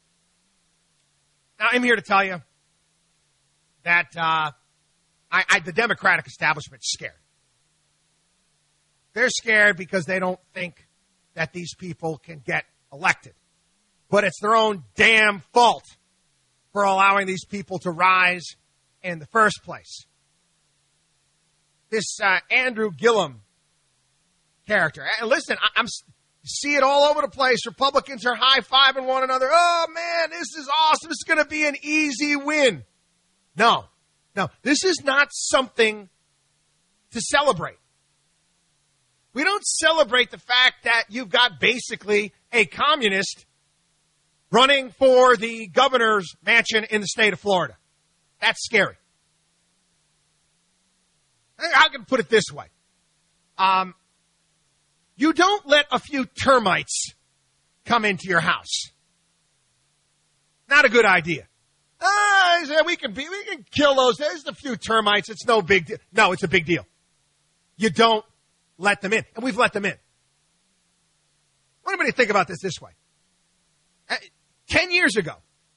Now, I'm here to tell you that uh, I, I, the Democratic establishment's scared. They're scared because they don't think that these people can get elected. But it's their own damn fault for allowing these people to rise in the first place. This uh, Andrew Gillum character. And listen, I, I'm see it all over the place. Republicans are high-fiving one another. Oh, man, this is awesome. This is going to be an easy win. No, no, this is not something to celebrate. We don't celebrate the fact that you've got basically a communist running for the governor's mansion in the state of Florida. That's scary. I can put it this way. Um, you don't let a few termites come into your house. Not a good idea. Ah, we can be, we can kill those. There's a few termites. It's no big deal. No, it's a big deal. You don't let them in. And we've let them in. I want everybody to think about this this way. Uh, ten years ago.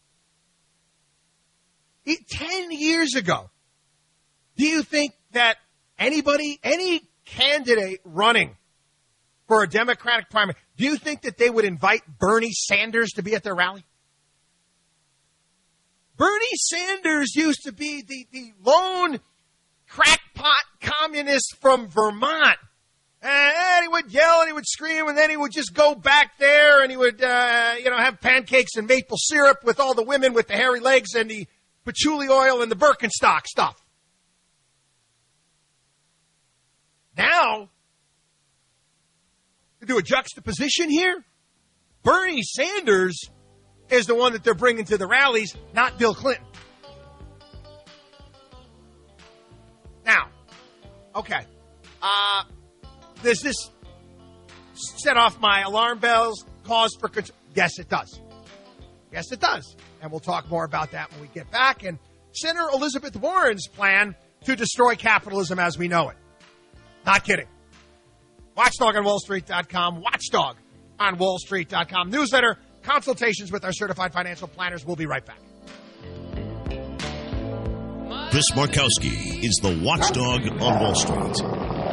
Ten years ago. Do you think that anybody, any candidate running for a Democratic primary, do you think that they would invite Bernie Sanders to be at their rally? Bernie Sanders used to be the, the lone crackpot communist from Vermont. And he would yell and he would scream and then he would just go back there and he would, uh, you know, have pancakes and maple syrup with all the women with the hairy legs and the patchouli oil and the Birkenstock stuff. Now, to do a juxtaposition here, Bernie Sanders is the one that they're bringing to the rallies, not Bill Clinton. Now, okay, uh, does this set off my alarm bells, cause for concern? Yes, it does. Yes, it does. And we'll talk more about that when we get back. And Senator Elizabeth Warren's plan to destroy capitalism as we know it. Not kidding. Watchdog on Wall Street dot com. Watchdog on Wall Street dot com. Newsletter, consultations with our certified financial planners. We'll be right back. Chris Markowski is the Watchdog on Wall Street.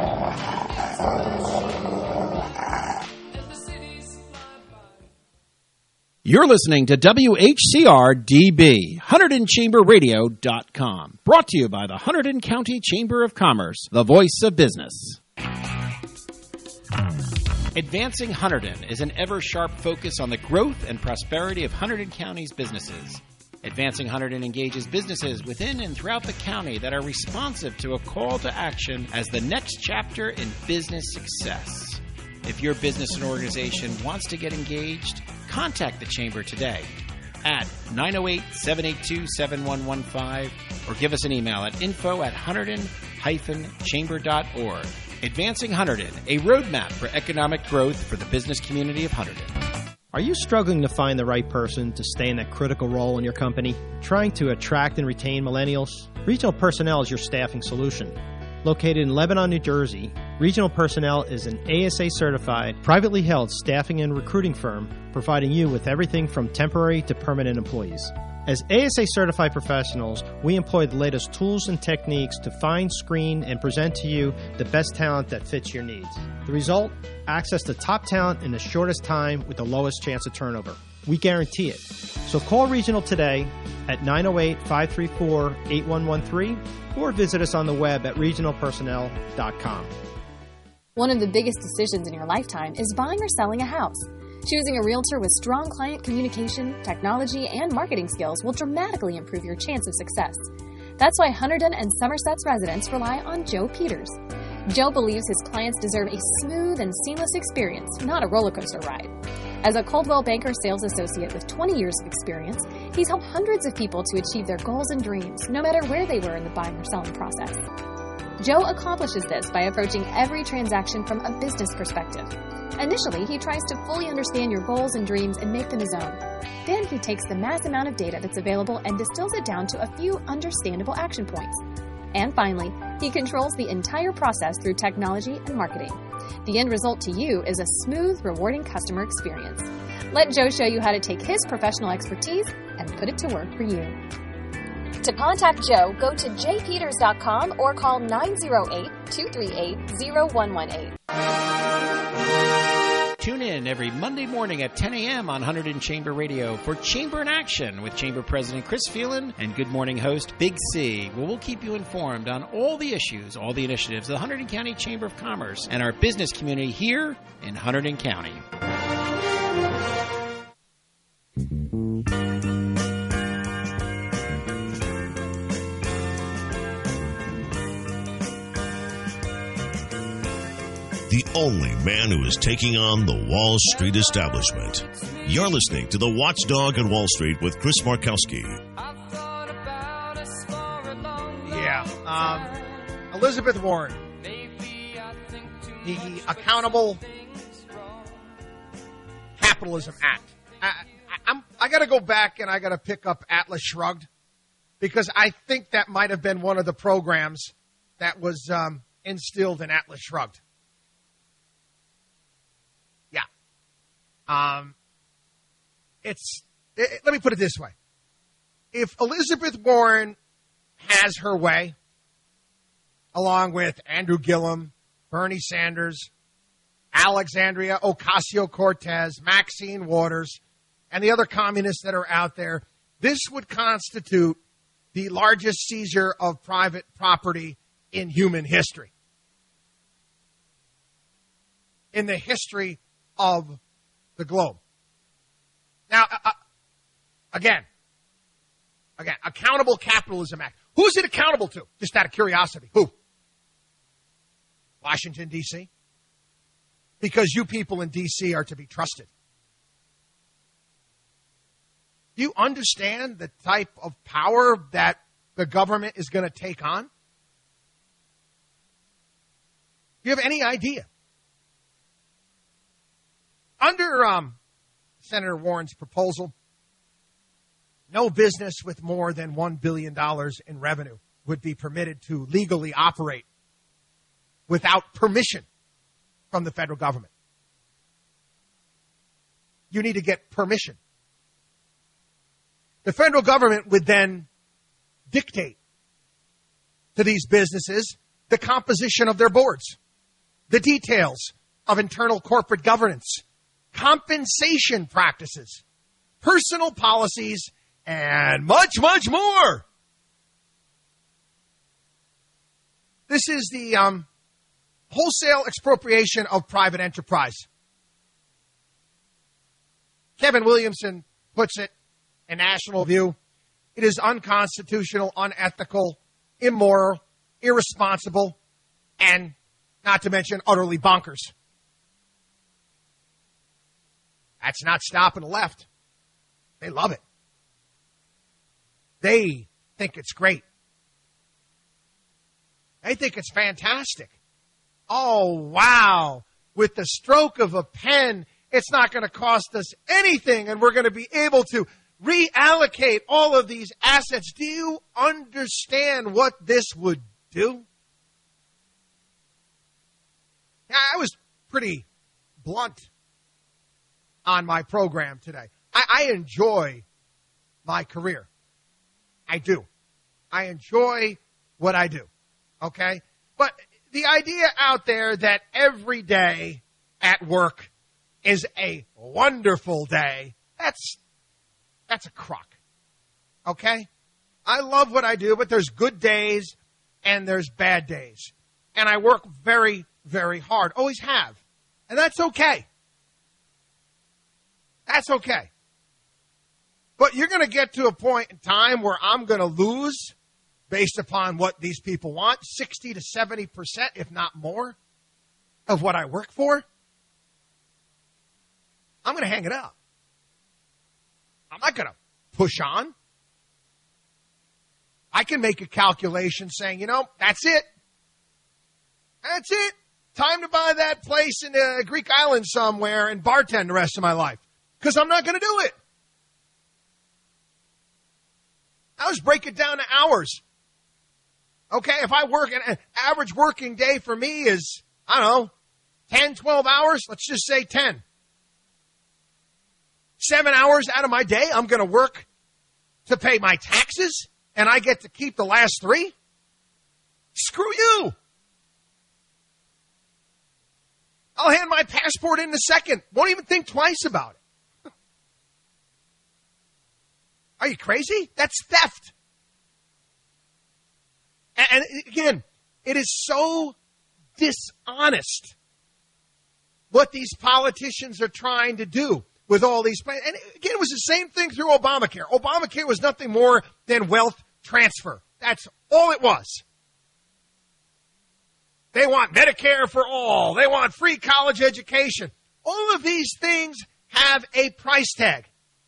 You're listening to W H C R D B, Hunterdon Chamber Radio dot com. Brought to you by the Hunterdon County Chamber of Commerce, the voice of business. Advancing Hunterdon is an ever-sharp focus on the growth and prosperity of Hunterdon County's businesses. Advancing Hunterdon engages businesses within and throughout the county that are responsive to a call to action as the next chapter in business success. If your business and organization wants to get engaged, contact the Chamber today at nine oh eight, seven eight two, seven one one five or give us an email at info at hunterdon dash chamber dot org. Advancing Hunterdon, a roadmap for economic growth for the business community of Hunterdon. Are you struggling to find the right person to stay in that critical role in your company? Trying to attract and retain millennials? Retail Personnel is your staffing solution. Located in Lebanon, New Jersey, Regional Personnel is an A S A-certified, privately held staffing and recruiting firm providing you with everything from temporary to permanent employees. As A S A-certified professionals, we employ the latest tools and techniques to find, screen, and present to you the best talent that fits your needs. The result? Access to top talent in the shortest time with the lowest chance of turnover. We guarantee it. So call Regional today at nine oh eight, five three four, eight one one three or visit us on the web at regional personnel dot com. One of the biggest decisions in your lifetime is buying or selling a house. Choosing a realtor with strong client communication, technology, and marketing skills will dramatically improve your chance of success. That's why Hunterdon and Somerset's residents rely on Joe Peters. Joe believes his clients deserve a smooth and seamless experience, not a roller coaster ride. As a Coldwell Banker sales associate with twenty years of experience, he's helped hundreds of people to achieve their goals and dreams, no matter where they were in the buying or selling process. Joe accomplishes this by approaching every transaction from a business perspective. Initially, he tries to fully understand your goals and dreams and make them his own. Then he takes the mass amount of data that's available and distills it down to a few understandable action points. And finally, he controls the entire process through technology and marketing. The end result to you is a smooth, rewarding customer experience. Let Joe show you how to take his professional expertise and put it to work for you. To contact Joe, go to j peters dot com or call nine oh eight, two three eight, oh one one eight. Tune in every Monday morning at ten a.m. on Hunterdon Chamber Radio for Chamber in Action with Chamber President Chris Phelan and Good Morning host Big C, where we'll keep you informed on all the issues, all the initiatives of the Hunterdon County Chamber of Commerce and our business community here in Hunterdon County. The only man who is taking on the Wall Street establishment. You're listening to The Watchdog on Wall Street with Chris Markowski. Yeah. Um, Elizabeth Warren, the Accountable Capitalism Act. I, I, I'm, I got to go back and I got to pick up Atlas Shrugged because I think that might have been one of the programs that was um, instilled in Atlas Shrugged. Um, it's, it, let me put it this way. If Elizabeth Warren has her way, along with Andrew Gillum, Bernie Sanders, Alexandria Ocasio-Cortez, Maxine Waters, and the other communists that are out there, this would constitute the largest seizure of private property in human history. In the history of the globe. Now, uh, again, again, Accountable Capitalism Act. Who's it accountable to? Just out of curiosity. Who? Washington, D C? Because you people in D C are to be trusted. Do you understand the type of power that the government is going to take on? Do you have any idea? Under um, Senator Warren's proposal, no business with more than one billion dollars in revenue would be permitted to legally operate without permission from the federal government. You need to get permission. The federal government would then dictate to these businesses the composition of their boards, the details of internal corporate governance, compensation practices, personal policies, and much, much more. This is the um, wholesale expropriation of private enterprise. Kevin Williamson puts it in National Review. It is unconstitutional, unethical, immoral, irresponsible, and not to mention utterly bonkers. That's not stopping the left. They love it. They think it's great. They think it's fantastic. Oh, wow. With the stroke of a pen, it's not going to cost us anything, and we're going to be able to reallocate all of these assets. Do you understand what this would do? I was pretty blunt on my program today. I, I enjoy my career. I do. I enjoy what I do. Okay? But the idea out there that every day at work is a wonderful day, that's that's a crock. Okay? I love what I do, but there's good days and there's bad days. And I work very, very hard. Always have. And that's okay. That's okay. But you're going to get to a point in time where I'm going to lose, based upon what these people want, sixty to seventy percent, if not more, of what I work for. I'm going to hang it up. I'm not going to push on. I can make a calculation saying, you know, that's it. That's it. Time to buy that place in a Greek island somewhere and bartend the rest of my life. Because I'm not going to do it. I just break it down to hours. Okay, if I work, an average working day for me is, I don't know, ten, twelve hours. Let's just say ten. Seven hours out of my day, I'm going to work to pay my taxes, and I get to keep the last three? Screw you. I'll hand my passport in a second. Won't even think twice about it. Are you crazy? That's theft. And again, it is so dishonest what these politicians are trying to do with all these plans. And again, it was the same thing through Obamacare. Obamacare was nothing more than wealth transfer. That's all it was. They want Medicare for all. They want free college education. All of these things have a price tag.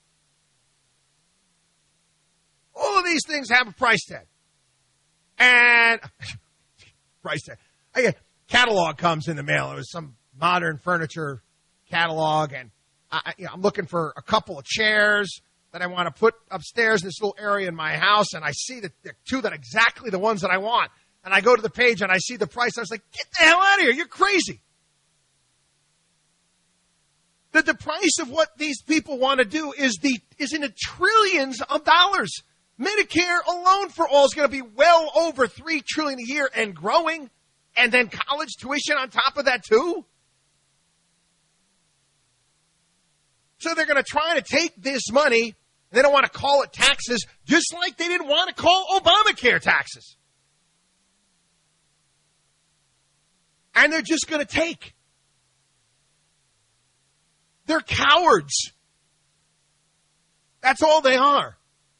All of these things have a price tag. And price tag. I get catalog comes in the mail. It was some modern furniture catalog, and I, you know, I'm looking for a couple of chairs that I want to put upstairs in this little area in my house, and I see that the two that are exactly the ones that I want. And I go to the page and I see the price. I was like, get the hell out of here. You're crazy. That the price of what these people want to do is the is in the trillions of dollars. Medicare alone for all is going to be well over three trillion dollars a year and growing. And then college tuition on top of that too. So they're going to try to take this money, and they don't want to call it taxes, just like they didn't want to call Obamacare taxes. And they're just going to take. They're cowards. That's all they are.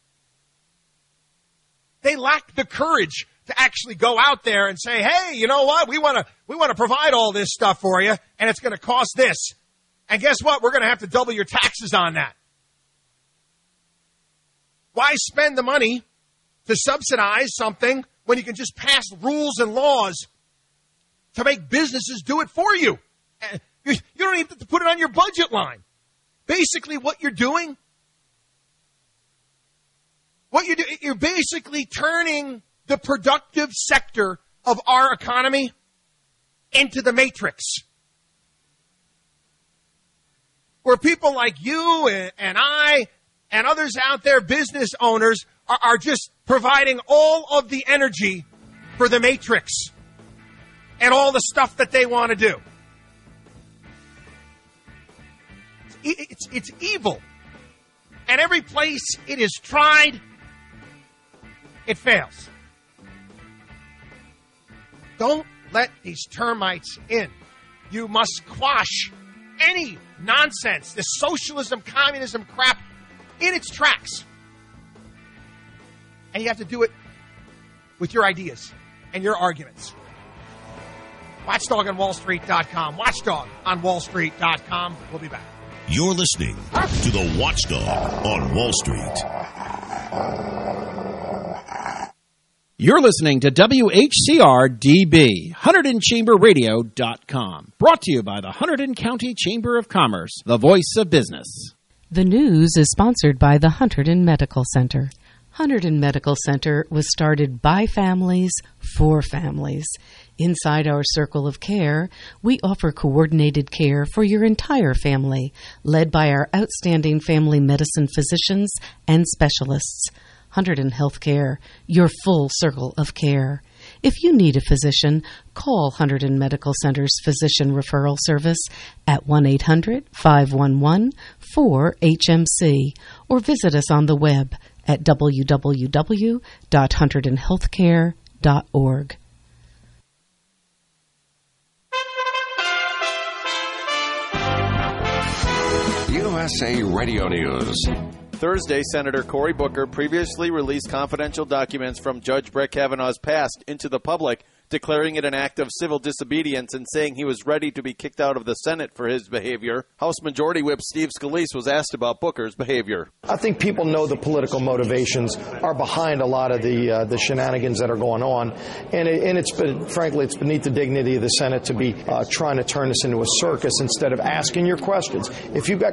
They lack the courage to actually go out there and say, hey, you know what? We want to we want to provide all this stuff for you, and it's going to cost this. And guess what? We're going to have to double your taxes on that. Why spend the money to subsidize something when you can just pass rules and laws to make businesses do it for you? You don't even have to put it on your budget line. Basically, what you're doing, what you do, you're basically turning the productive sector of our economy into the matrix, where people like you and I and others out there, business owners, are, are just providing all of the energy for the matrix and all the stuff that they want to do. It's, it's evil. And every place it is tried, it fails. Don't let these termites in. You must quash any nonsense, this socialism, communism crap, in its tracks. And you have to do it with your ideas and your arguments. Watchdog on Wall Street dot com. Watchdog on Wall Street dot com. We'll be back. You're listening to the Watchdog on Wall Street. You're listening to W H C R D B, Hunterdon Chamber Radio dot com. Brought to you by the Hunterdon County Chamber of Commerce, the voice of business. The news is sponsored by the Hunterdon Medical Center. Hunterdon Medical Center was started by families for families. Inside our circle of care, we offer coordinated care for your entire family, led by our outstanding family medicine physicians and specialists. Hunterdon Healthcare, your full circle of care. If you need a physician, call Hunterdon Medical Center's Physician Referral Service at one eight hundred, five one one, four H M C or visit us on the web at w w w dot hunterdon healthcare dot org. U S A Radio News. Thursday, Senator Cory Booker previously released confidential documents from Judge Brett Kavanaugh's past into the public, declaring it an act of civil disobedience and saying he was ready to be kicked out of the Senate for his behavior. House Majority Whip Steve Scalise was asked about Booker's behavior. I think people know the political motivations are behind a lot of the uh, the shenanigans that are going on, and it, and it's been, frankly, it's beneath the dignity of the Senate to be uh, trying to turn this into a circus instead of asking your questions. If you've got